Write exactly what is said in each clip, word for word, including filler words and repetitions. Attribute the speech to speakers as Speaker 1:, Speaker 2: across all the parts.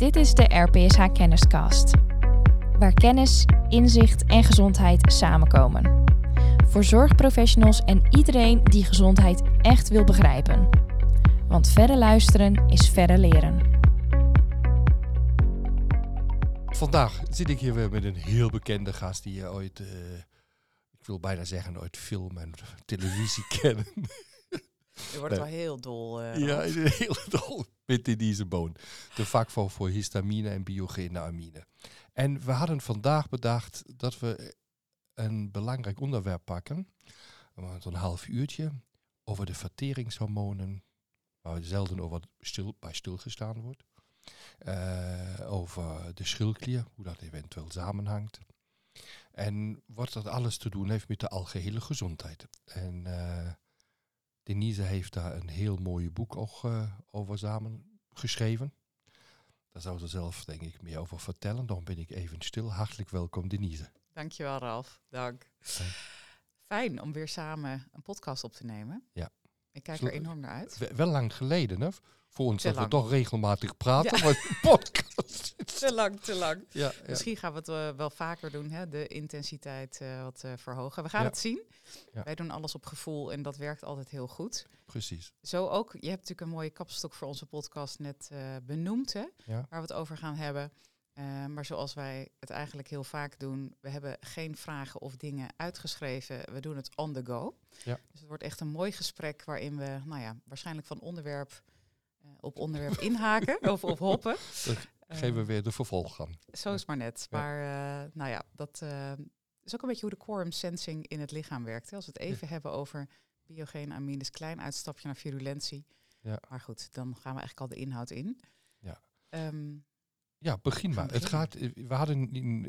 Speaker 1: Dit is de R P S H Kenniscast, waar kennis, inzicht en gezondheid samenkomen. Voor zorgprofessionals en iedereen die gezondheid echt wil begrijpen. Want verder luisteren is verder leren.
Speaker 2: Vandaag zit ik hier weer met een heel bekende gast die je ooit, uh, ik wil bijna zeggen, ooit film en televisie kennen.
Speaker 3: Je wordt wel heel dol. Uh,
Speaker 2: ja, heel dol met Denise Boon. De vakvrouw voor histamine en biogene amine. En we hadden vandaag bedacht dat we een belangrijk onderwerp pakken. Zo'n half uurtje over de verteringshormonen. Waar zelden over stil, bij stilgestaan wordt. Uh, over de schildklier, hoe dat eventueel samenhangt. En wat dat alles te doen heeft met de algehele gezondheid. En uh, Denise heeft daar een heel mooi boek ook, uh, over samen geschreven. Daar zou ze zelf, denk ik, meer over vertellen. Dan ben ik even stil. Hartelijk welkom, Denise.
Speaker 3: Dankjewel, Ralf. Dank. Dank. Fijn om weer samen een podcast op te nemen.
Speaker 2: Ja.
Speaker 3: Ik kijk er enorm naar uit.
Speaker 2: W- wel lang geleden, hè? Voor ons
Speaker 3: te
Speaker 2: dat
Speaker 3: lang.
Speaker 2: we toch regelmatig praten,
Speaker 3: ja.
Speaker 2: maar een podcast.
Speaker 3: Te lang, te lang.
Speaker 2: Ja, ja.
Speaker 3: Misschien gaan we het uh, wel vaker doen, hè? De intensiteit uh, wat uh, verhogen. We gaan
Speaker 2: ja.
Speaker 3: het zien.
Speaker 2: Ja.
Speaker 3: Wij doen alles op gevoel en dat werkt altijd heel goed.
Speaker 2: Precies.
Speaker 3: Zo ook, je hebt natuurlijk een mooie kapstok voor onze podcast net uh, benoemd, hè?
Speaker 2: Ja.
Speaker 3: Waar we het over gaan hebben. Uh, maar zoals wij het eigenlijk heel vaak doen, we hebben geen vragen of dingen uitgeschreven. We doen het on the go.
Speaker 2: Ja.
Speaker 3: Dus het wordt echt een mooi gesprek waarin we, nou ja, waarschijnlijk van onderwerp uh, op onderwerp inhaken of op hoppen.
Speaker 2: Dan geven we weer de vervolg aan.
Speaker 3: Zo is maar net. Ja. Maar uh, nou ja, dat uh, is ook een beetje hoe de quorum sensing in het lichaam werkt. Hè. Als we het even ja. hebben over biogene amines, klein uitstapje naar virulentie.
Speaker 2: Ja.
Speaker 3: Maar goed, dan gaan we eigenlijk al de inhoud in.
Speaker 2: Ja.
Speaker 3: Um,
Speaker 2: Ja, begin maar. Het gaat, we hadden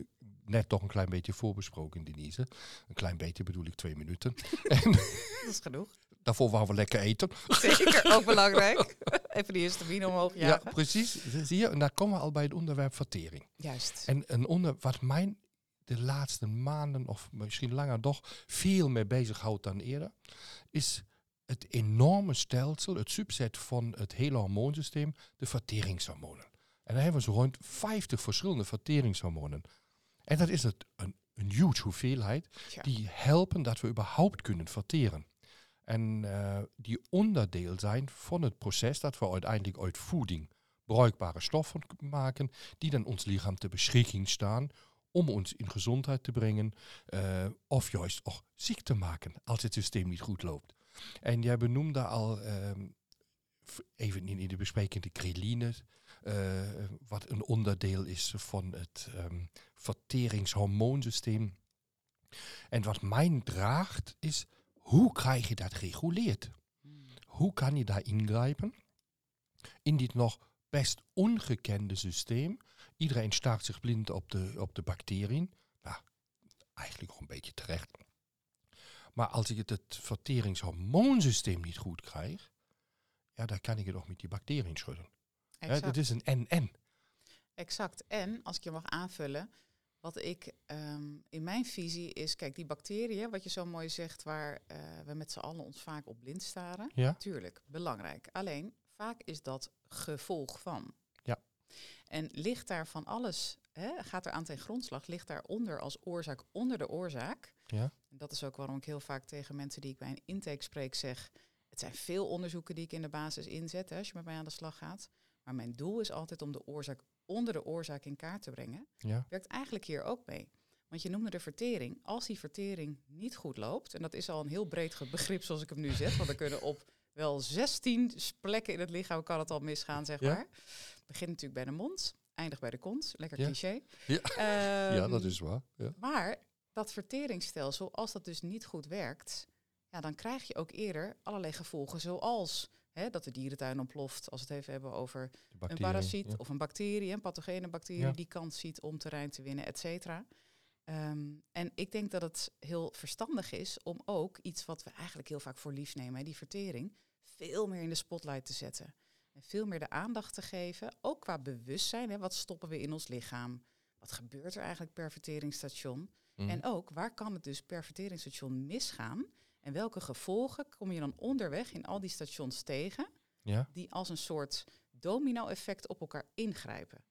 Speaker 2: net toch een klein beetje voorbesproken, Denise. Een klein beetje bedoel ik twee minuten. En
Speaker 3: dat is genoeg.
Speaker 2: Daarvoor waren we lekker eten.
Speaker 3: Zeker, ook belangrijk. Even die histamine omhoog jagen.
Speaker 2: Ja, precies. Zie je? En daar komen we al bij het onderwerp vertering.
Speaker 3: Juist.
Speaker 2: En een onderwerp wat mij de laatste maanden, of misschien langer nog, veel meer bezighoudt dan eerder, is het enorme stelsel, het subset van het hele hormoonsysteem, de verteringshormonen. En dan hebben we zo rond vijftig verschillende verteringshormonen. En dat is het een, een huge hoeveelheid
Speaker 3: ja. die
Speaker 2: helpen dat we überhaupt kunnen verteren. En uh, die onderdeel zijn van het proces dat we uiteindelijk uit voeding bruikbare stoffen maken, die dan ons lichaam ter beschikking staan om ons in gezondheid te brengen uh, of juist ook ziek te maken als het systeem niet goed loopt. En jij benoemde al um, even in, in de bespreking de ghreline, Uh, wat een onderdeel is van het um, verteringshormoonsysteem. En wat mij draagt is, hoe krijg je dat gereguleerd? Hmm. Hoe kan je daar ingrijpen in dit nog best ongekende systeem? Iedereen staart zich blind op de, op de bacteriën. Nou, eigenlijk nog een beetje terecht. Maar als ik het, het verteringshormoonsysteem niet goed krijg, ja, dan kan ik het nog met die bacteriën schudden.
Speaker 3: Exact.
Speaker 2: Het is een en-en.
Speaker 3: Exact. En, als ik je mag aanvullen, wat ik um, in mijn visie is, kijk, die bacteriën, wat je zo mooi zegt, waar uh, we met z'n allen ons vaak op blind staren.
Speaker 2: Ja.
Speaker 3: Tuurlijk, belangrijk. Alleen, vaak is dat gevolg van.
Speaker 2: Ja.
Speaker 3: En ligt daar van alles, hè, gaat er aan ten grondslag, ligt daaronder als oorzaak onder de oorzaak.
Speaker 2: Ja.
Speaker 3: En dat is ook waarom ik heel vaak tegen mensen die ik bij een intake spreek zeg, het zijn veel onderzoeken die ik in de basis inzet, hè, als je met mij aan de slag gaat. Maar mijn doel is altijd om de oorzaak onder de oorzaak in kaart te brengen.
Speaker 2: Ja.
Speaker 3: Werkt eigenlijk hier ook mee. Want je noemde de vertering. Als die vertering niet goed loopt, en dat is al een heel breed begrip zoals ik hem nu zeg, want er kunnen op wel zestien plekken in het lichaam kan het al misgaan, zeg
Speaker 2: ja.
Speaker 3: maar. Het begint natuurlijk bij de mond, eindigt bij de kont. Lekker
Speaker 2: ja.
Speaker 3: cliché.
Speaker 2: Ja.
Speaker 3: Um,
Speaker 2: ja, dat is waar. Ja.
Speaker 3: Maar dat verteringsstelsel, als dat dus niet goed werkt, ja, dan krijg je ook eerder allerlei gevolgen zoals He, dat de dierentuin ontploft, als we het even hebben over een parasiet ja. of een bacterie, een pathogene bacterie ja. die kans ziet om terrein te winnen, et cetera. Um, en ik denk dat het heel verstandig is om ook iets wat we eigenlijk heel vaak voor lief nemen, he, die vertering, veel meer in de spotlight te zetten. En veel meer de aandacht te geven, ook qua bewustzijn. He, wat stoppen we in ons lichaam? Wat gebeurt er eigenlijk per verteringsstation? Mm. En ook, waar kan het dus per verteringsstation misgaan? En welke gevolgen kom je dan onderweg in al die stations tegen,
Speaker 2: ja.
Speaker 3: die als een soort domino-effect op elkaar ingrijpen?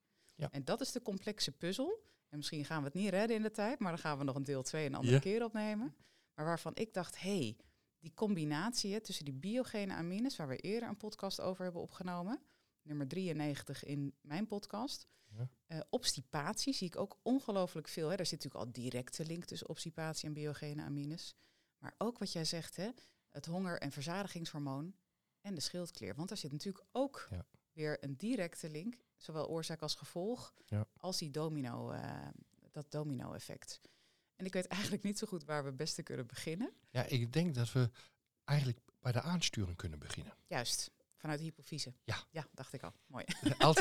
Speaker 2: Ja.
Speaker 3: En dat is de complexe puzzel. En misschien gaan we het niet redden in de tijd, maar dan gaan we nog een deel twee een andere ja. keer opnemen. Maar waarvan ik dacht, hé, hey, die combinatie hè, tussen die biogene amines, waar we eerder een podcast over hebben opgenomen, nummer drieënnegentig in mijn podcast. Ja. Uh, obstipatie zie ik ook ongelooflijk veel. Hè. Daar zit natuurlijk al directe link tussen obstipatie en biogene amines. Maar ook wat jij zegt, hè, het honger- en verzadigingshormoon en de schildklier. Want daar zit natuurlijk ook ja. weer een directe link, zowel oorzaak als gevolg, ja. als die domino, uh, dat domino-effect. En ik weet eigenlijk niet zo goed waar we het beste kunnen beginnen.
Speaker 2: Ja, ik denk dat we eigenlijk bij de aansturing kunnen beginnen.
Speaker 3: Juist, vanuit de hypofyse.
Speaker 2: Ja.
Speaker 3: Ja, dacht ik al. Mooi.
Speaker 2: Als,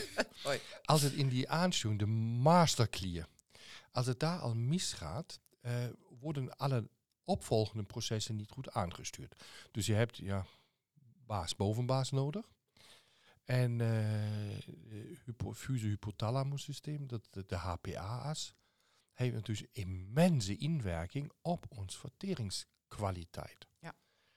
Speaker 2: als het in die aansturing, de masterklier, als het daar al misgaat, uh, worden alle opvolgende processen niet goed aangestuurd. Dus je hebt ja, baas-bovenbaas nodig. En uh, hypofyse-hypothalamus systeem, dat, de, de H P A-as, heeft dus immense inwerking op onze verteringskwaliteit.
Speaker 3: Ja.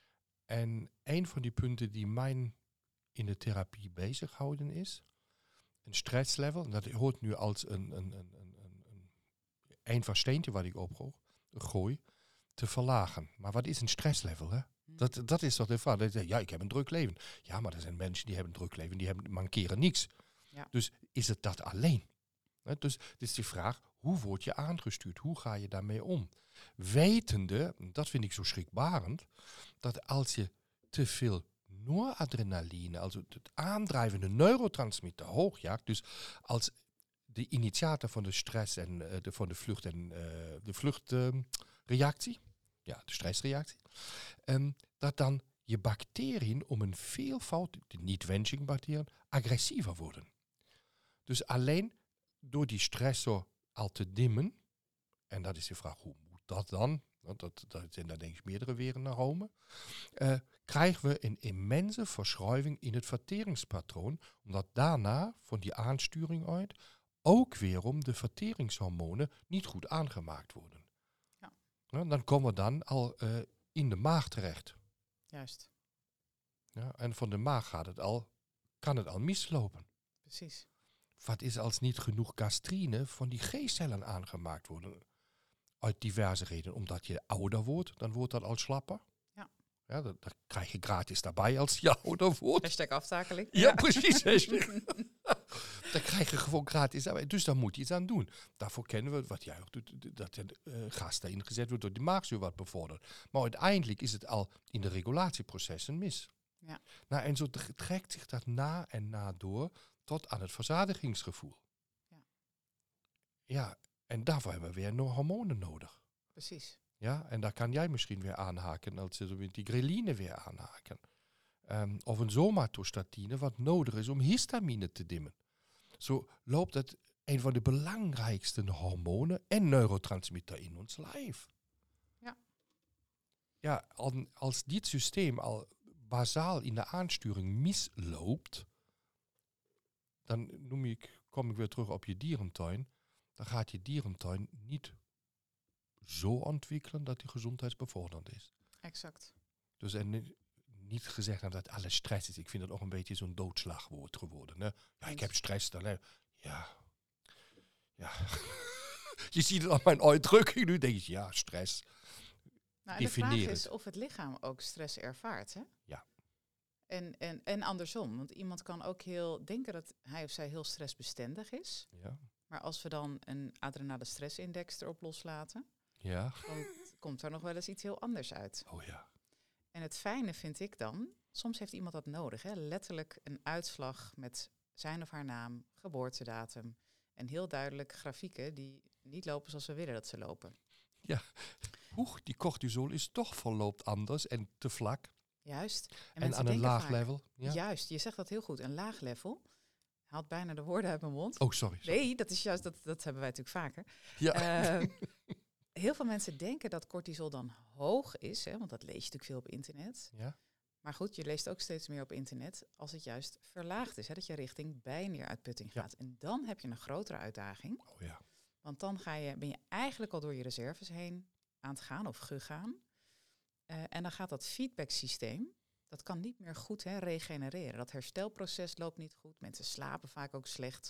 Speaker 2: En een van die punten die mij in de therapie bezighouden is, een stresslevel, dat hoort nu als een, een, een, een, een, een versteentje wat ik opgooi, te verlagen. Maar wat is een stresslevel, hè? Dat, dat is toch de vraag. Ja, ik heb een druk leven. Ja, maar er zijn mensen die hebben een druk leven, die hebben, mankeren niks.
Speaker 3: Ja.
Speaker 2: Dus is het dat alleen? He, dus het is de vraag, hoe word je aangestuurd? Hoe ga je daarmee om? Wetende, dat vind ik zo schrikbarend, dat als je te veel noradrenaline, also het aandrijvende neurotransmitter, hoogjaagt, dus als de initiator van de stress en uh, de, van de vlucht en uh, de vluchtreactie, uh, ja, de stressreactie, um, dat dan je bacteriën om een veelvoud, de niet-wensing-bacteriën, agressiever worden. Dus alleen door die stressor al te dimmen, en dat is de vraag, hoe moet dat dan? Want dat, dat zijn daar denk ik meerdere wegen naar Rome. Uh, krijgen we een immense verschuiving in het verteringspatroon, omdat daarna, van die aansturing uit, ook weerom de verteringshormonen niet goed aangemaakt worden.
Speaker 3: Ja.
Speaker 2: Ja, dan komen we dan al uh, in de maag terecht.
Speaker 3: Juist.
Speaker 2: Ja, en van de maag gaat het al, kan het al mislopen.
Speaker 3: Precies.
Speaker 2: Wat is als niet genoeg gastrine van die G-cellen aangemaakt worden? Uit diverse redenen. Omdat je ouder wordt, dan wordt dat al slapper.
Speaker 3: Ja.
Speaker 2: Ja, dat, dat krijg je gratis daarbij als je ouder wordt.
Speaker 3: Hashtag aftakeling.
Speaker 2: Ja, ja. Precies. Dan krijg je gewoon gratis daarbij. Dus daar moet je iets aan doen. Daarvoor kennen we, wat jij ook doet, dat er uh, gas daarin gezet wordt door de maagzuur wat bevordert. Maar uiteindelijk is het al in de regulatieprocessen mis.
Speaker 3: Ja.
Speaker 2: Nou, en zo trekt zich dat na en na door tot aan het verzadigingsgevoel.
Speaker 3: Ja.
Speaker 2: Ja, en daarvoor hebben we weer nog hormonen nodig.
Speaker 3: Precies.
Speaker 2: Ja, en daar kan jij misschien weer aanhaken, als ze met die ghreline weer aanhaken. Um, of een somatostatine, wat nodig is om histamine te dimmen. Zo loopt het een van de belangrijkste hormonen en neurotransmitter in ons lijf.
Speaker 3: Ja.
Speaker 2: Ja, als dit systeem al basaal in de aansturing misloopt, dan noem ik, kom ik weer terug op je dierentuin. Dan gaat je dierentuin niet zo ontwikkelen dat die gezondheidsbevorderend is.
Speaker 3: Exact.
Speaker 2: Dus en niet gezegd dat dat alles stress is. Ik vind dat ook een beetje zo'n doodslagwoord geworden. Hè? Ja, ik heb stress. Dan, hè. Ja. Ja. Je ziet het aan mijn uitdrukking. Nu denk je, ja, stress.
Speaker 3: Nou, en de vraag is of het lichaam ook stress ervaart. Hè?
Speaker 2: Ja.
Speaker 3: En, en, en andersom. Want iemand kan ook heel denken dat hij of zij heel stressbestendig is.
Speaker 2: Ja.
Speaker 3: Maar als we dan een adrenale stressindex erop loslaten,
Speaker 2: ja.
Speaker 3: dan komt er nog wel eens iets heel anders uit.
Speaker 2: Oh ja.
Speaker 3: En het fijne vind ik dan, soms heeft iemand dat nodig. Hè? Letterlijk een uitslag met zijn of haar naam, geboortedatum. En heel duidelijk grafieken die niet lopen zoals we willen dat ze lopen.
Speaker 2: Ja, Oeh, die cortisol is toch verloopt anders en te vlak.
Speaker 3: Juist.
Speaker 2: En, en aan een laag vaak, level. Ja.
Speaker 3: Juist, je zegt dat heel goed. Een laag level. Haalt bijna de woorden uit mijn mond.
Speaker 2: Oh, sorry. sorry.
Speaker 3: Nee, dat is juist, dat, dat hebben wij natuurlijk vaker.
Speaker 2: Ja.
Speaker 3: Uh, heel veel mensen denken dat cortisol dan hoog is, hè, want dat lees je natuurlijk veel op internet.
Speaker 2: Ja.
Speaker 3: Maar goed, je leest ook steeds meer op internet als het juist verlaagd is. Hè, dat je richting bijnieruitputting gaat. Ja. En dan heb je een grotere uitdaging.
Speaker 2: Oh ja.
Speaker 3: Want dan ga je, ben je eigenlijk al door je reserves heen aan het gaan of gegaan. Uh, en dan gaat dat feedbacksysteem, dat kan niet meer goed hè, regenereren. Dat herstelproces loopt niet goed. Mensen slapen vaak ook slecht.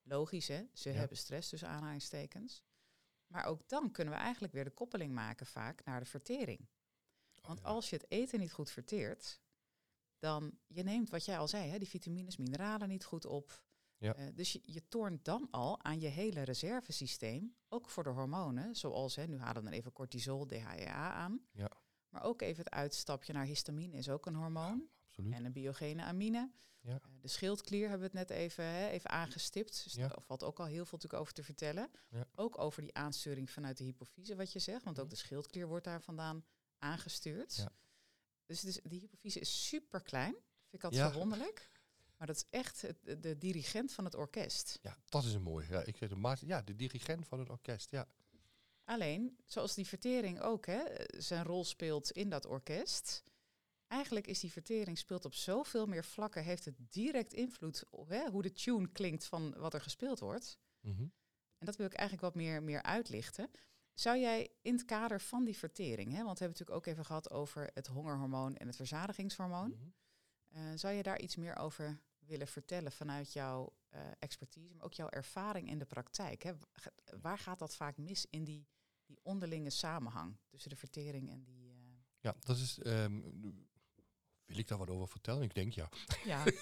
Speaker 3: Logisch, hè? Ze
Speaker 2: Ja.
Speaker 3: hebben stress tussen aanhalingstekens. Maar ook dan kunnen we eigenlijk weer de koppeling maken vaak naar de vertering. Want
Speaker 2: ja.
Speaker 3: als je het eten niet goed verteert, dan je neemt wat jij al zei, hè, die vitamines, mineralen niet goed op.
Speaker 2: Ja.
Speaker 3: Uh, dus je, je toornt dan al aan je hele reservesysteem, ook voor de hormonen, zoals, hè, nu halen we dan even cortisol, D H E A aan.
Speaker 2: Ja.
Speaker 3: Maar ook even het uitstapje naar histamine is ook een hormoon.
Speaker 2: Ja, absoluut.
Speaker 3: En een biogene amine.
Speaker 2: Ja.
Speaker 3: Uh, de schildklier hebben we het net even, hè, even aangestipt. Dus
Speaker 2: Ja.
Speaker 3: daar valt ook al heel veel natuurlijk over te vertellen.
Speaker 2: Ja.
Speaker 3: Ook over die aansturing vanuit de hypofyse, wat je zegt. Want ook
Speaker 2: Mhm.
Speaker 3: de schildklier wordt daar vandaan aangestuurd.
Speaker 2: Ja.
Speaker 3: Dus, dus die hypofyse is super klein. Vind ik altijd
Speaker 2: Ja.
Speaker 3: zo wonderlijk. Maar dat is echt het, de, de dirigent van het orkest.
Speaker 2: Ja, dat is een mooi. Ja, ik zeg de, maat, ja, de dirigent van het orkest, ja.
Speaker 3: Alleen, zoals die vertering ook hè, zijn rol speelt in dat orkest. Eigenlijk is die vertering speelt op zoveel meer vlakken. Heeft het direct invloed op hè, hoe de tune klinkt van wat er gespeeld wordt.
Speaker 2: Mm-hmm.
Speaker 3: En dat wil ik eigenlijk wat meer, meer uitlichten. Zou jij in het kader van die vertering, hè, want we hebben het natuurlijk ook even gehad over het hongerhormoon en het verzadigingshormoon.
Speaker 2: Mm-hmm.
Speaker 3: Uh, zou je daar iets meer over willen vertellen vanuit jouw uh, expertise, maar ook jouw ervaring in de praktijk? Hè? Waar gaat dat vaak mis in die, die onderlinge samenhang tussen de vertering en die... Uh...
Speaker 2: Ja, dat is... Um, wil ik daar wat over vertellen? Ik denk ja.
Speaker 3: Ja,
Speaker 2: ja.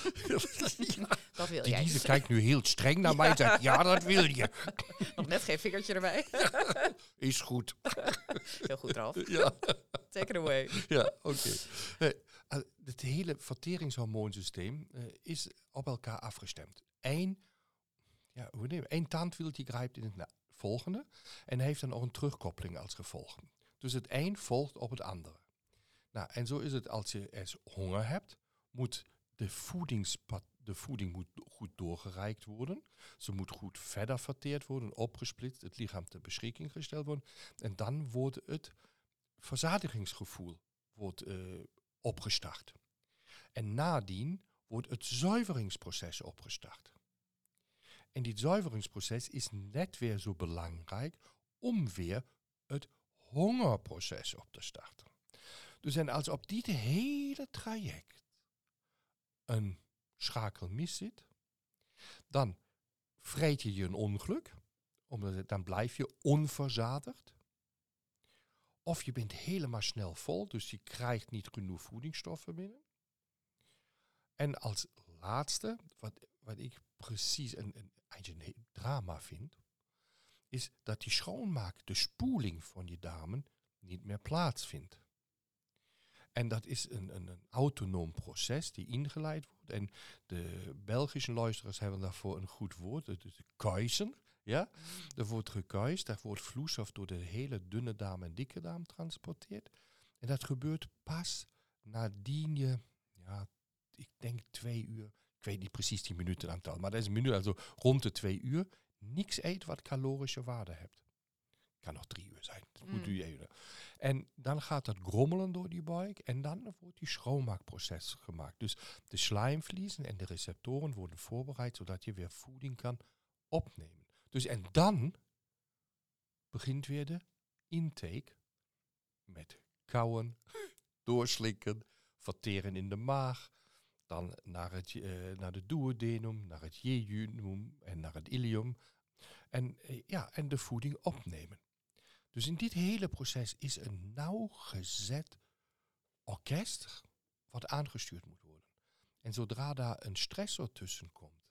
Speaker 3: dat wil
Speaker 2: Die
Speaker 3: jij.
Speaker 2: Deze kijkt nu heel streng naar mij en zegt, ja, dat wil je.
Speaker 3: Nog net geen vingertje erbij.
Speaker 2: Is goed.
Speaker 3: Heel goed, Ralf.
Speaker 2: Ja.
Speaker 3: Take it away.
Speaker 2: Ja, oké. Okay. Nee, het hele verteringshormoonsysteem uh, is op elkaar afgestemd. Eén, ja, hoe neem je? Eén tandwieltje grijpt in het volgende en heeft dan ook een terugkoppeling als gevolg. Dus het een volgt op het andere. Nou, en zo is het als je eens honger hebt, moet de, de voeding moet goed doorgereikt worden. Ze moet goed verder verteerd worden, opgesplitst, het lichaam ter beschikking gesteld worden. En dan wordt het verzadigingsgevoel wordt, uh, opgestart. En nadien wordt het zuiveringsproces opgestart. En dit zuiveringsproces is net weer zo belangrijk om weer het hongerproces op te starten. Dus en als op dit hele traject een schakel mis zit, dan vreet je je een ongeluk, omdat het, dan blijf je onverzadigd. Of je bent helemaal snel vol, dus je krijgt niet genoeg voedingsstoffen binnen. En als laatste, wat, wat ik precies een, een, eigenlijk een drama vind, is dat die schoonmaak, de spoeling van je darmen, niet meer plaatsvindt. En dat is een, een, een autonoom proces die ingeleid wordt. En de Belgische luisteraars hebben daarvoor een goed woord, het is kuisen. Ja? Er wordt gekuist, daar wordt vloeistof door de hele dunne darm en dikke darm transporteerd. En dat gebeurt pas nadien je, ja, ik denk twee uur, ik weet niet precies die minuten aantal, maar dat is een minuut, also rond de twee uur, niks eet wat calorische waarde hebt. Kan nog drie uur zijn. Dat moet u even. En dan gaat dat grommelen door die buik en dan wordt die schoonmaakproces gemaakt. Dus de slijmvliezen en de receptoren worden voorbereid zodat je weer voeding kan opnemen. Dus en dan begint weer de intake met kauwen, doorslikken, verteren in de maag, dan naar, het, uh, naar de duodenum, naar het jejunum en naar het ilium. En, uh, ja, en de voeding opnemen. Dus in dit hele proces is een nauwgezet orkest wat aangestuurd moet worden. En zodra daar een stressor tussen komt,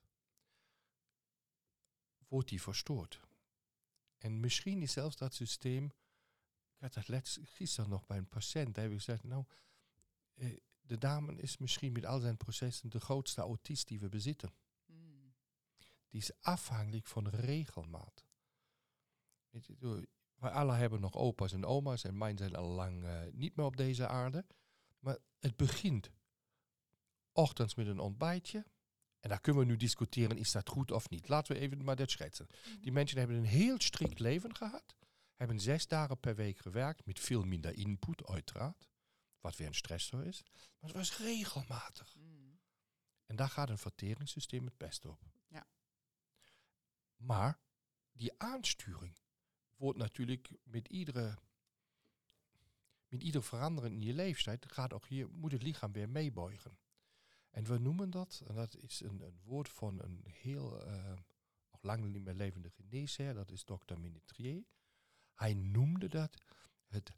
Speaker 2: wordt die verstoord. En misschien is zelfs dat systeem, ik had dat let's, gisteren nog bij een patiënt, daar heb ik gezegd, nou, eh, de dame is misschien met al zijn processen de grootste autist die we bezitten. Mm. Die is afhankelijk van regelmaat. Weet je, wij alle hebben nog opa's en oma's en mijn zijn al lang uh, niet meer op deze aarde. Maar het begint ochtends met een ontbijtje. En daar kunnen we nu discussiëren, is dat goed of niet. Laten we even maar dat schetsen. Mm-hmm. Die mensen hebben een heel strikt leven gehad. Hebben zes dagen per week gewerkt met veel minder input, uiteraard. Wat weer een stressor is. Maar het was regelmatig. Mm. En daar gaat een verteringssysteem het beste op.
Speaker 3: Ja.
Speaker 2: Maar die aansturing wordt natuurlijk met iedere, met ieder verandering in je leeftijd, gaat ook hier, moet het lichaam weer meebuigen. En we noemen dat, en dat is een, een woord van een heel uh, nog lang niet meer levende geneesheer, dat is dokter Ménétrier. Hij noemde dat het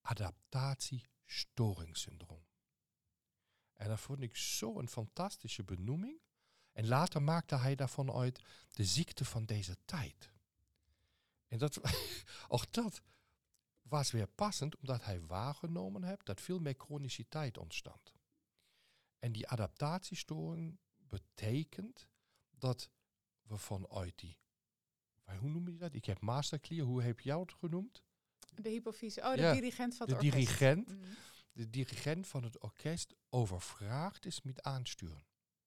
Speaker 2: adaptatiestoringssyndroom. En dat vond ik zo'n fantastische benoeming. En later maakte hij daarvan uit de ziekte van deze tijd. En dat, ook dat was weer passend, omdat hij waargenomen heeft dat veel meer chroniciteit ontstond. En die adaptatiestoring betekent dat we vanuit die, hoe noem je dat? Ik heb masterclear, hoe heb jij het genoemd?
Speaker 3: De hypofyse, oh, de
Speaker 2: ja,
Speaker 3: dirigent van het
Speaker 2: de
Speaker 3: orkest.
Speaker 2: Dirigent,
Speaker 3: Mm.
Speaker 2: de dirigent van het orkest overvraagd is met aansturen.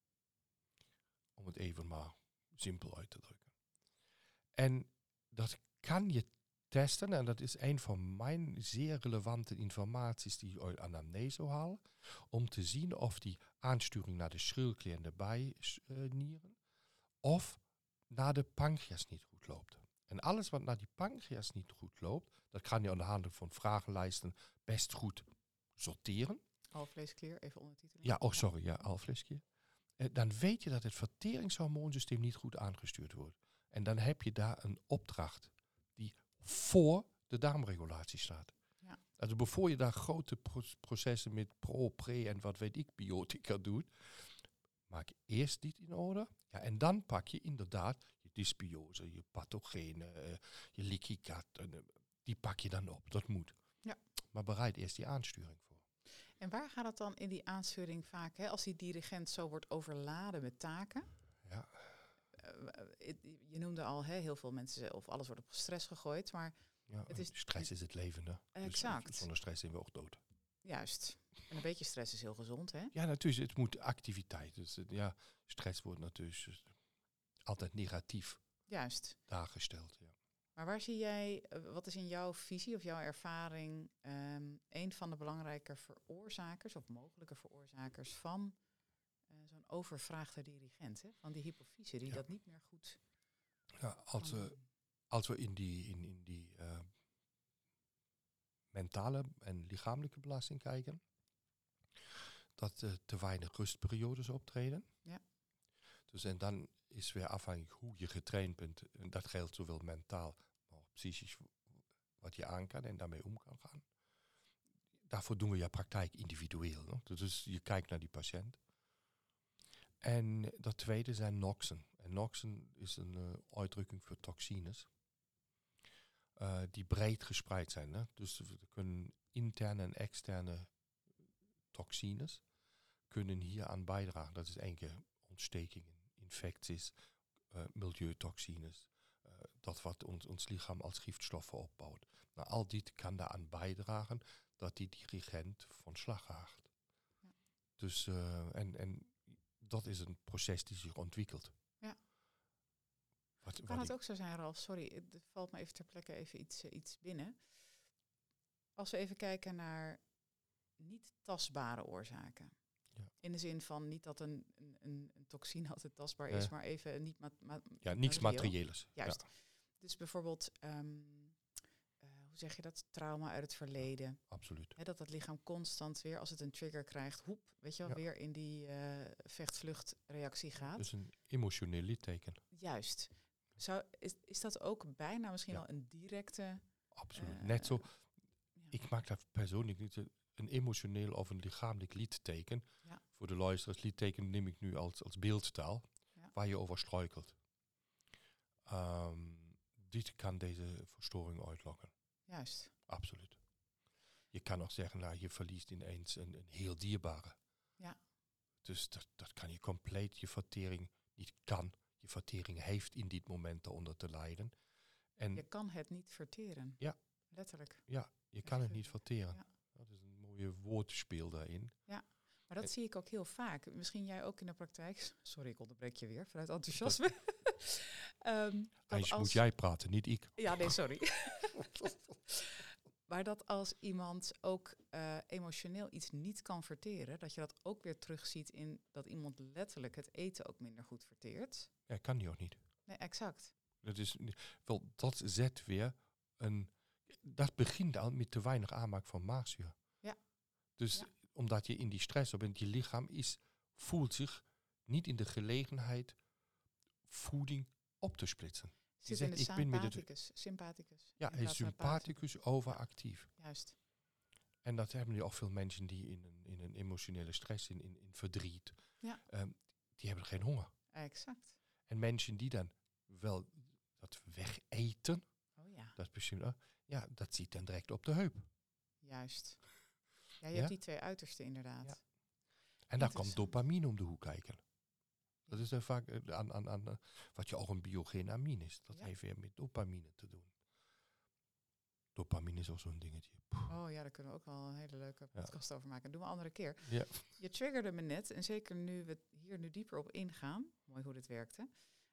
Speaker 2: Om het even maar simpel uit te drukken. En dat kan je testen, en dat is een van mijn zeer relevante informaties die ik uit anamnese haal, om te zien of die aansturing naar de schildklier en de bijnieren, of naar de pancreas niet goed loopt. En alles wat naar die pancreas niet goed loopt, dat kan je aan de hand van vragenlijsten best goed sorteren.
Speaker 3: Alvleesklier, even ondertiteling.
Speaker 2: Ja, oh sorry, ja, alvleesklier. Eh, dan weet je dat het verteringshormoonsysteem niet goed aangestuurd wordt. En dan heb je daar een opdracht die voor de darmregulatie staat.
Speaker 3: Ja.
Speaker 2: Also voor je daar grote pro- processen met pro, pre en wat weet ik, biotica doet, maak eerst dit in orde. Ja, en dan pak je inderdaad je dysbiose, je pathogenen, uh, je leaky gut, uh, die pak je dan op. Dat moet.
Speaker 3: Ja.
Speaker 2: Maar bereid eerst die aansturing voor.
Speaker 3: En waar gaat het dan in die aansturing vaak, hè, als die dirigent zo wordt overladen met taken?
Speaker 2: Ja.
Speaker 3: Uh, je noemde al, hè, heel veel mensen, of alles wordt op stress gegooid, maar
Speaker 2: Ja,
Speaker 3: het is,
Speaker 2: stress is het leven, hè?
Speaker 3: Exact.
Speaker 2: Dus zonder stress zijn we ook dood.
Speaker 3: Juist. En een beetje stress is heel gezond, hè?
Speaker 2: Ja, natuurlijk. Het moet activiteit. Dus het, ja, stress wordt natuurlijk altijd negatief
Speaker 3: Juist.
Speaker 2: daargesteld. Ja.
Speaker 3: Maar waar zie jij, wat is in jouw visie of jouw ervaring um, een van de belangrijke veroorzakers of mogelijke veroorzakers van uh, zo'n overvraagde dirigent, hè? Van die hypofyse, die
Speaker 2: ja.
Speaker 3: dat niet meer goed...
Speaker 2: Ja, als we, als we in die, in, in die uh, mentale en lichamelijke belasting kijken, dat uh, te weinig rustperiodes optreden.
Speaker 3: Ja.
Speaker 2: Dus en dan is weer afhankelijk hoe je getraind bent. En dat geldt zowel mentaal, maar ook psychisch, wat je aan kan en daarmee om kan gaan. Daarvoor doen we ja praktijk individueel. No? Dus je kijkt naar die patiënt. En dat tweede zijn noxen. En noxen is een uh, uitdrukking voor toxines. Uh, die breed gespreid zijn. Hè? Dus er kunnen interne en externe toxines kunnen hier aan bijdragen. Dat is één keer ontstekingen, infecties, uh, milieutoxines. Uh, dat wat ons, ons lichaam als giftstoffen opbouwt. Nou, al dit kan daaraan bijdragen dat die dirigent van slag gaat. Ja. Dus, uh, en, en dat is een proces die zich ontwikkelt.
Speaker 3: Ja.
Speaker 2: Wat,
Speaker 3: kan
Speaker 2: wat
Speaker 3: het
Speaker 2: ik,
Speaker 3: ook zo zijn, Ralf? Sorry, het valt me even ter plekke even iets, uh, iets binnen. Als we even kijken naar niet tastbare oorzaken.
Speaker 2: Ja.
Speaker 3: In de zin van niet dat een, een, een toxine altijd tastbaar is, uh, maar even niet ma- ma-
Speaker 2: ja, niets materiëels.
Speaker 3: Juist.
Speaker 2: Ja.
Speaker 3: Dus bijvoorbeeld, um, uh, hoe zeg je dat? Trauma uit het verleden.
Speaker 2: Ja, absoluut.
Speaker 3: He, dat het lichaam constant weer, als het een trigger krijgt, hoep, weet je wel, ja. weer in die uh, vecht-vluchtreactie gaat.
Speaker 2: Dus een emotioneel litteken.
Speaker 3: Juist. Zou, is, is dat ook bijna misschien ja. wel een directe...
Speaker 2: Absoluut. Uh, Net zo, ja. Ik maak daar persoonlijk niet een emotioneel of een lichamelijk litteken.
Speaker 3: Ja.
Speaker 2: Voor de luisteraars, litteken neem ik nu als, als beeldtaal, ja. waar je over struikelt. Um, dit kan deze verstoring uitlokken.
Speaker 3: Juist.
Speaker 2: Absoluut. Je kan ook zeggen, nou, je verliest ineens een, een heel dierbare.
Speaker 3: Ja.
Speaker 2: Dus dat, dat kan je compleet, je vertering niet kan. Je vertering heeft in dit moment eronder te lijden. En
Speaker 3: je kan het niet verteren.
Speaker 2: Ja.
Speaker 3: Letterlijk.
Speaker 2: Ja, je kan het niet verteren.
Speaker 3: Ja.
Speaker 2: Dat is een mooie woordspeel daarin.
Speaker 3: Ja, maar dat en zie ik ook heel vaak. Misschien jij ook in de praktijk. Sorry, ik onderbreek je weer vanuit enthousiasme. um,
Speaker 2: als... moet jij praten, niet ik.
Speaker 3: Ja, nee, sorry. Maar dat als iemand ook uh, emotioneel iets niet kan verteren, dat je dat ook weer terugziet in dat iemand letterlijk het eten ook minder goed verteert.
Speaker 2: Ja, kan die ook niet.
Speaker 3: Nee, exact.
Speaker 2: Dat is wel, dat zet weer een. Dat begint al met te weinig aanmaak van maagzuur.
Speaker 3: Ja.
Speaker 2: Dus ja. omdat je in die stress op bent, je lichaam is, voelt zich niet in de gelegenheid voeding op te splitsen.
Speaker 3: Zit in de sympathicus. sympathicus.
Speaker 2: Ja, hij is sympathicus overactief.
Speaker 3: Juist.
Speaker 2: En dat hebben ook veel mensen die in een, in een emotionele stress, in, in, in verdriet,
Speaker 3: ja.
Speaker 2: um, die hebben geen honger.
Speaker 3: Exact.
Speaker 2: En mensen die dan wel dat wegeten,
Speaker 3: oh ja.
Speaker 2: dat, misschien, ja, dat zit dan direct op de heup.
Speaker 3: Juist. Ja, je
Speaker 2: ja?
Speaker 3: hebt die twee uitersten inderdaad.
Speaker 2: Ja. En daar komt dopamine om de hoek kijken. Dat is dan vaak aan, aan, aan wat je ook een biogene amine is. Dat ja. heeft weer met dopamine te doen. Dopamine is ook zo'n dingetje. Puh.
Speaker 3: Oh ja, daar kunnen we ook wel een hele leuke podcast ja. over maken. Dat doen we een andere keer.
Speaker 2: Ja.
Speaker 3: Je triggerde me net, en zeker nu we hier nu dieper op ingaan. Mooi hoe dit werkte.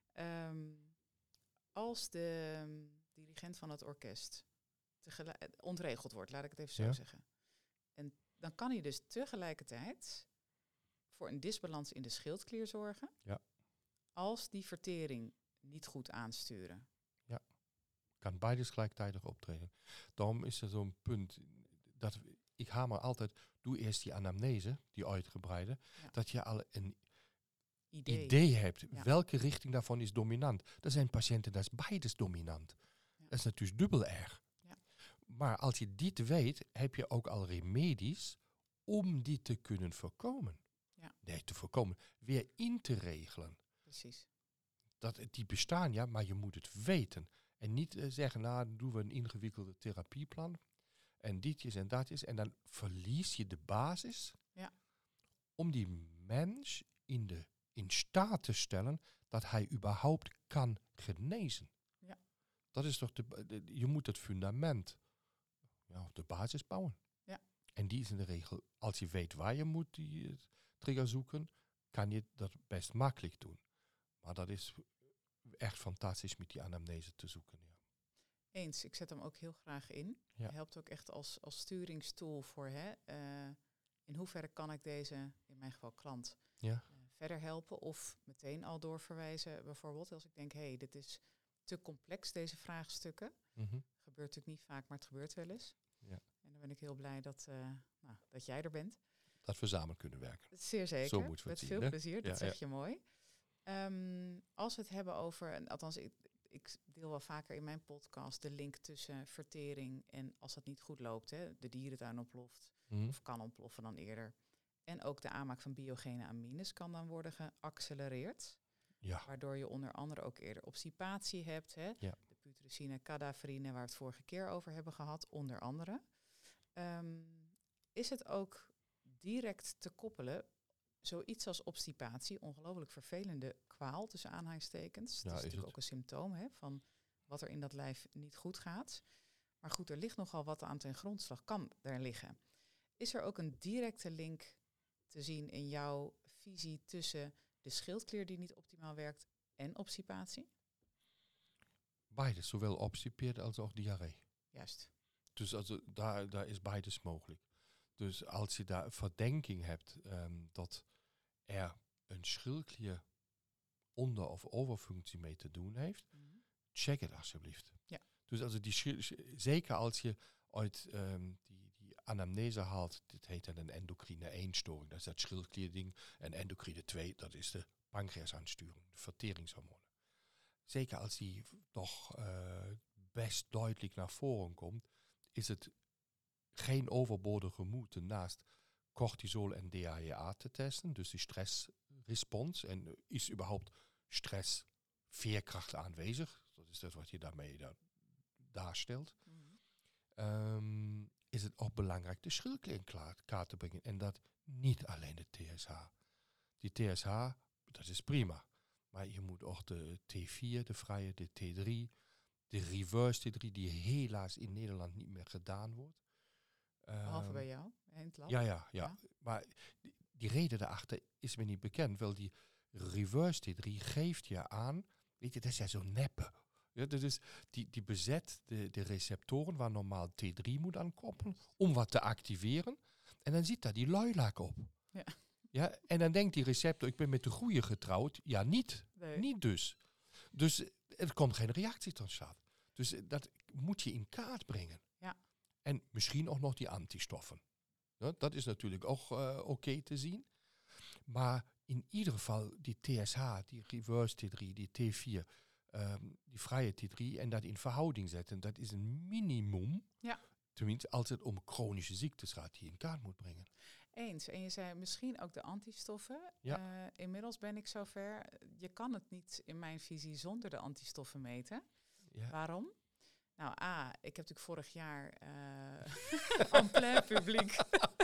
Speaker 3: Um, als de um, dirigent van het orkest tegelijk, ontregeld wordt, laat ik het even zo ja. zeggen. En dan kan hij dus tegelijkertijd voor een disbalans in de schildklier zorgen.
Speaker 2: Ja.
Speaker 3: Als die vertering niet goed aansturen.
Speaker 2: Ja, kan beides gelijktijdig optreden. Daarom is er zo'n punt dat ik hamer altijd, doe eerst die anamnese, die uitgebreide, ja. dat je al een idee, idee hebt. Ja. Welke richting daarvan is dominant? Er zijn patiënten, dat is beides dominant. Ja. Dat is natuurlijk dubbel erg.
Speaker 3: Ja.
Speaker 2: Maar als je dit weet, heb je ook al remedies om die te kunnen voorkomen.
Speaker 3: Ja.
Speaker 2: Nee, te voorkomen. Weer in te regelen.
Speaker 3: Precies.
Speaker 2: Dat, die bestaan, ja, maar je moet het weten. En niet uh, zeggen, nou, dan doen we een ingewikkelde therapieplan. En ditjes en datjes. En dan verlies je de basis
Speaker 3: ja.
Speaker 2: om die mens in, de, in staat te stellen dat hij überhaupt kan genezen.
Speaker 3: Ja.
Speaker 2: Dat is toch, de, de, je moet het fundament, ja, de basis bouwen.
Speaker 3: Ja.
Speaker 2: En die is in de regel, als je weet waar je moet die uh, trigger zoeken, kan je dat best makkelijk doen. Maar dat is echt fantastisch met die anamnese te zoeken. Ja.
Speaker 3: Eens, ik zet hem ook heel graag in.
Speaker 2: Ja.
Speaker 3: Hij helpt ook echt als, als sturingstool voor, hè, uh, in hoeverre kan ik deze, in mijn geval klant,
Speaker 2: ja.
Speaker 3: uh, verder helpen of meteen al doorverwijzen. Bijvoorbeeld als ik denk, hé, hey, dit is te complex, deze vraagstukken.
Speaker 2: Mm-hmm.
Speaker 3: Gebeurt natuurlijk niet vaak, maar het gebeurt wel eens.
Speaker 2: Ja.
Speaker 3: En dan ben ik heel blij dat, uh, nou, dat jij er bent.
Speaker 2: Dat we samen kunnen werken.
Speaker 3: Zeer zeker.
Speaker 2: Zo moeten we
Speaker 3: Met
Speaker 2: het
Speaker 3: veel
Speaker 2: zien,
Speaker 3: plezier, dat
Speaker 2: ja,
Speaker 3: zeg
Speaker 2: ja.
Speaker 3: je mooi. Um, als we het hebben over, en althans ik, ik deel wel vaker in mijn podcast de link tussen vertering en als dat niet goed loopt, hè, de dierentuin ontploft
Speaker 2: Mm.
Speaker 3: of kan ontploffen dan eerder. En ook de aanmaak van biogene amines kan dan worden geaccelereerd.
Speaker 2: Ja.
Speaker 3: Waardoor je onder andere ook eerder obstipatie hebt. Hè?
Speaker 2: Ja.
Speaker 3: De putrescine, cadaverine, waar we het vorige keer over hebben gehad, onder andere. Um, is het ook direct te koppelen, zoiets als obstipatie, ongelooflijk vervelende kwaal tussen aanhalingstekens.
Speaker 2: Ja,
Speaker 3: dat is,
Speaker 2: is
Speaker 3: natuurlijk
Speaker 2: het?
Speaker 3: ook een symptoom hè, van wat er in dat lijf niet goed gaat. Maar goed, er ligt nogal wat aan ten grondslag, kan daar liggen. Is er ook een directe link te zien in jouw visie tussen de schildklier die niet optimaal werkt en obstipatie?
Speaker 2: Beide, zowel obstipeerd als ook diarree.
Speaker 3: Juist.
Speaker 2: Dus also, daar, daar is beides mogelijk. Dus als je daar verdenking hebt um, dat er een schildklier onder- of overfunctie mee te doen heeft,
Speaker 3: Mm-hmm.
Speaker 2: check het alsjeblieft.
Speaker 3: Ja.
Speaker 2: Dus also die schil- zeker als je uit um, die, die anamnese haalt, dit heet dan een endocrine één-storing, dat is dat schildklierding, en endocrine twee, dat is de pancreasaansturing, de verteringshormonen. Zeker als die toch uh, best duidelijk naar voren komt, is het geen overbodige moeite naast cortisol en D H E A te testen, dus die stressrespons. En is überhaupt stress veerkracht aanwezig? Dat is dat wat je daarmee da- daarstelt.
Speaker 3: Mm-hmm.
Speaker 2: Um, is het ook belangrijk de schildklier in kaart te brengen. En dat niet alleen de T S H. Die T S H, dat is prima. Maar je moet ook de T vier, de vrije, de T drie, de reverse T drie, die helaas in Nederland niet meer gedaan wordt.
Speaker 3: Behalve
Speaker 2: Um,
Speaker 3: bij jou, in het lab.
Speaker 2: Ja, ja, ja,
Speaker 3: Ja.
Speaker 2: Maar die, die reden daarachter is me niet bekend. Wel, die reverse T drie geeft je aan, weet je, dat is ja zo neppe. Ja, dat is, die, die bezet de, de receptoren waar normaal T drie moet aankoppelen, om wat te activeren. En dan zit daar die luilaak op.
Speaker 3: Ja.
Speaker 2: Ja, en dan denkt die receptor, ik ben met de goeie getrouwd. Ja, niet.
Speaker 3: Nee.
Speaker 2: Niet dus. Dus er komt geen reactie tot stand. Dus dat moet je in kaart brengen.
Speaker 3: Ja.
Speaker 2: En misschien ook nog die antistoffen. Ja, dat is natuurlijk ook uh, oké okay te zien. Maar in ieder geval die T S H, die reverse T drie, die T vier, um, die vrije T drie en dat in verhouding zetten. Dat is een minimum.
Speaker 3: Ja.
Speaker 2: Tenminste, als het om chronische ziektes gaat die je in kaart moet brengen.
Speaker 3: Eens. En je zei misschien ook de antistoffen.
Speaker 2: Ja.
Speaker 3: Uh, inmiddels ben ik zover. Je kan het niet in mijn visie zonder de antistoffen meten.
Speaker 2: Ja.
Speaker 3: Waarom? Nou, A, ik heb natuurlijk vorig jaar uh, en plein publiek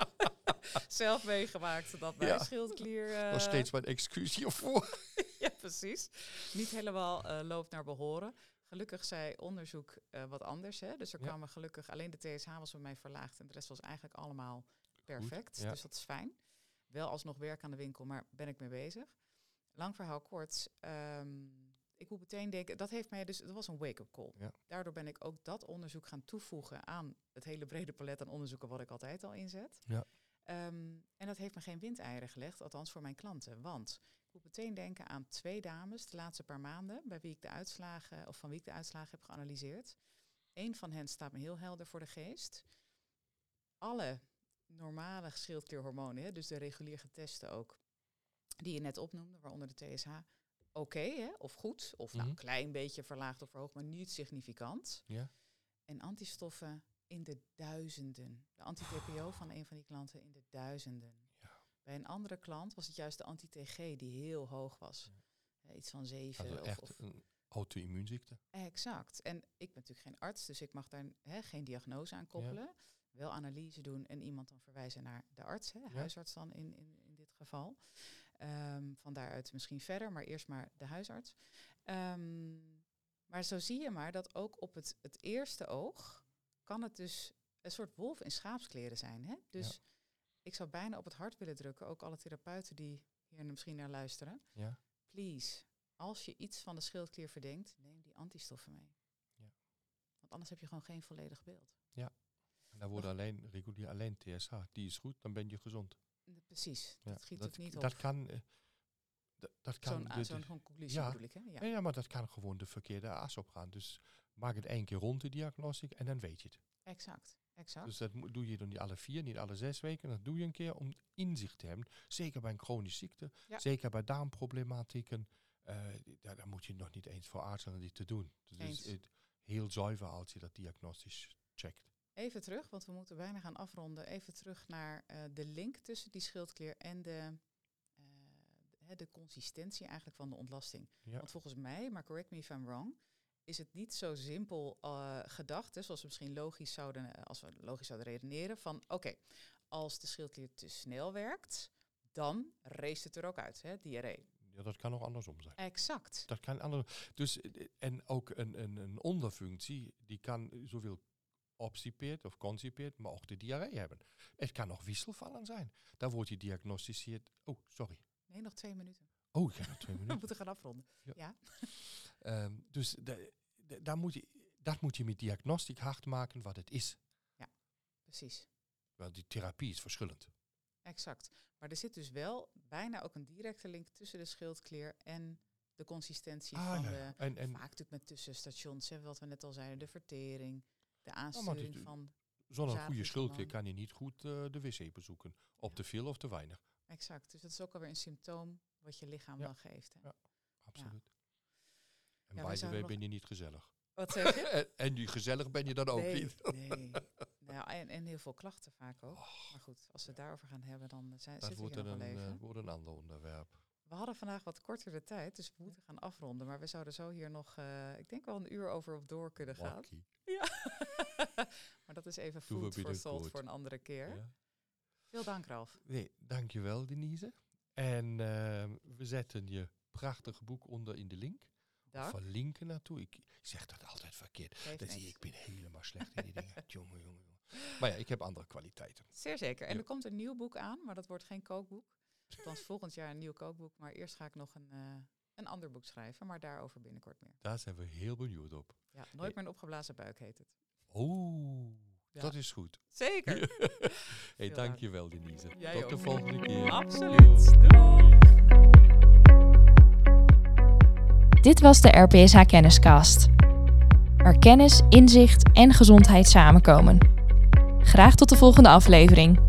Speaker 3: zelf meegemaakt dat mijn
Speaker 2: ja.
Speaker 3: schildklier... Uh,
Speaker 2: Nog steeds mijn excuus hiervoor.
Speaker 3: ja, precies. Niet helemaal uh, loopt naar behoren. Gelukkig zei onderzoek uh, wat anders. Hè? Dus er ja. kwamen gelukkig... Alleen de T S H was bij mij verlaagd en de rest was eigenlijk allemaal perfect. Goed, ja. Dus dat is fijn. Wel alsnog werk aan de winkel, maar ben ik mee bezig. Lang verhaal kort... Um, Ik moet meteen denken, dat heeft mij dus, dat was een wake-up call. Ja. Daardoor ben ik ook dat onderzoek gaan toevoegen aan het hele brede palet aan onderzoeken wat ik altijd al inzet.
Speaker 2: Ja.
Speaker 3: Um, en dat heeft me geen windeieren gelegd, althans voor mijn klanten. Want ik moet meteen denken aan twee dames de laatste paar maanden, bij wie ik de uitslagen, of van wie ik de uitslagen heb geanalyseerd. Eén van hen staat me heel helder voor de geest. Alle normale schildklierhormonen, hè, dus de regulier geteste ook, die je net opnoemde, waaronder de T S H. Oké, okay, of goed, of nou, een mm-hmm. klein beetje verlaagd of verhoogd, maar niet significant.
Speaker 2: Ja.
Speaker 3: En antistoffen in de duizenden. De anti-T P O van een van die klanten in de duizenden. Ja. Bij een andere klant was het juist de anti-T G die heel hoog was. Ja. Iets van zeven.
Speaker 2: Also
Speaker 3: of,
Speaker 2: echt
Speaker 3: of
Speaker 2: een auto-immuunziekte.
Speaker 3: Exact. En ik ben natuurlijk geen arts, dus ik mag daar he, geen diagnose aan koppelen. Ja. Wel analyse doen en iemand dan verwijzen naar de arts, hè, ja. huisarts dan in, in, in dit geval. Um, van daaruit misschien verder, maar eerst maar de huisarts. Um, maar zo zie je maar dat ook op het, het eerste oog kan het dus een soort wolf in schaapskleren zijn. Hè? Dus ja. ik zou bijna op het hart willen drukken, ook alle therapeuten die hier misschien naar luisteren.
Speaker 2: Ja.
Speaker 3: Please, als je iets van de schildklier verdenkt, neem die antistoffen mee.
Speaker 2: Ja.
Speaker 3: Want anders heb je gewoon geen volledig beeld.
Speaker 2: Ja, en dan wordt alleen regulier alleen T S H. Die is goed, dan ben je gezond.
Speaker 3: Precies,
Speaker 2: ja,
Speaker 3: dat schiet
Speaker 2: dat,
Speaker 3: het niet
Speaker 2: dat
Speaker 3: op.
Speaker 2: Kan, uh, dat, dat kan...
Speaker 3: Zo'n,
Speaker 2: de,
Speaker 3: zo'n
Speaker 2: de,
Speaker 3: conclusie
Speaker 2: ja,
Speaker 3: bedoel ik, hè? Ja.
Speaker 2: ja, maar dat kan gewoon de verkeerde as opgaan. Dus maak het één keer rond de diagnostiek en dan weet je het.
Speaker 3: Exact, exact.
Speaker 2: Dus dat mo- doe je dan niet alle vier, niet alle zes weken. Dat doe je een keer om inzicht te hebben. Zeker bij een chronische ziekte, ja. zeker bij darmproblematieken. Uh, daar, daar moet je nog niet eens voor aarzelen dit te doen. Dus het is het heel zuiver als je dat diagnostisch checkt.
Speaker 3: Even terug, want we moeten bijna gaan afronden. Even terug naar uh, de link tussen die schildklier en de, uh, de, de consistentie eigenlijk van de ontlasting.
Speaker 2: Ja.
Speaker 3: Want volgens mij, maar correct me if I'm wrong, is het niet zo simpel uh, gedacht, hè, zoals we misschien logisch zouden, als we logisch zouden redeneren, van oké, okay, als de schildklier te snel werkt, dan race het er ook uit, hè, diarree.
Speaker 2: Ja, dat kan nog andersom zijn.
Speaker 3: Exact.
Speaker 2: Dat kan andersom. Dus, en ook een, een, een onderfunctie, die kan zoveel obstipeert of concipeert, maar ook de diarree hebben. Het kan nog wisselvallen zijn. Dan wordt je diagnosticeerd... Oh, sorry.
Speaker 3: Nee, nog twee minuten.
Speaker 2: Oh, ik heb nog twee minuten.
Speaker 3: We moeten gaan afronden. Ja. ja.
Speaker 2: um, dus de, de, daar moet je, dat moet je met diagnostiek hard maken wat het is.
Speaker 3: Ja, precies.
Speaker 2: Want die therapie is verschillend.
Speaker 3: Exact. Maar er zit dus wel bijna ook een directe link tussen de schildklier en de consistentie
Speaker 2: ah,
Speaker 3: van
Speaker 2: ja.
Speaker 3: de...
Speaker 2: En, en
Speaker 3: vaak natuurlijk met tussenstations, hè, wat we net al zeiden, de vertering, de aansturing ja, van...
Speaker 2: Zonder een goede schildklier kan je niet goed uh, de wc bezoeken. Op ja. te veel of te weinig.
Speaker 3: Exact. Dus dat is ook alweer een symptoom wat je lichaam
Speaker 2: ja.
Speaker 3: dan geeft. Hè?
Speaker 2: Ja, absoluut. Ja. En
Speaker 3: ja,
Speaker 2: bij de way
Speaker 3: nog...
Speaker 2: ben je niet gezellig.
Speaker 3: Wat zeg je?
Speaker 2: en, en die gezellig ben je dan ook
Speaker 3: nee,
Speaker 2: niet.
Speaker 3: nee. Nou, en, en heel veel klachten vaak ook. Oh, maar goed, als we het daarover gaan hebben, dan zijn,
Speaker 2: dat
Speaker 3: zitten
Speaker 2: wordt
Speaker 3: we hier
Speaker 2: een,
Speaker 3: nog wel even.
Speaker 2: Dat wordt een ander onderwerp.
Speaker 3: We hadden vandaag wat kortere tijd, dus we moeten gaan afronden. Maar we zouden zo hier nog, uh, ik denk wel een uur over op door kunnen gaan.
Speaker 2: Lucky.
Speaker 3: Ja. Maar dat is even food for thought voor een andere keer. Ja. Veel dank, Ralf.
Speaker 2: Nee, dankjewel, Denise. En uh, we zetten je prachtige boek onder in de link. Verlinken naartoe. Ik, ik zeg dat altijd verkeerd. Dat zie je, ik ben helemaal slecht in die dingen. Jongen, jongen, jongen. Maar ja, ik heb andere kwaliteiten.
Speaker 3: Zeer zeker. En ja. er komt een nieuw boek aan, maar dat wordt geen kookboek. Althans volgend jaar een nieuw kookboek. Maar eerst ga ik nog een, uh, een ander boek schrijven. Maar daarover binnenkort meer.
Speaker 2: Daar zijn we heel benieuwd op.
Speaker 3: Ja, Nooit hey. meer een opgeblazen buik heet het.
Speaker 2: Oeh, ja. Dat is goed.
Speaker 3: Zeker.
Speaker 2: Hey, dankjewel Denise.
Speaker 3: Jij
Speaker 2: Tot
Speaker 3: ook.
Speaker 2: de volgende keer.
Speaker 3: Absoluut. Doei.
Speaker 1: Dit was de R P S H Kenniscast. Waar kennis, inzicht en gezondheid samenkomen. Graag tot de volgende aflevering.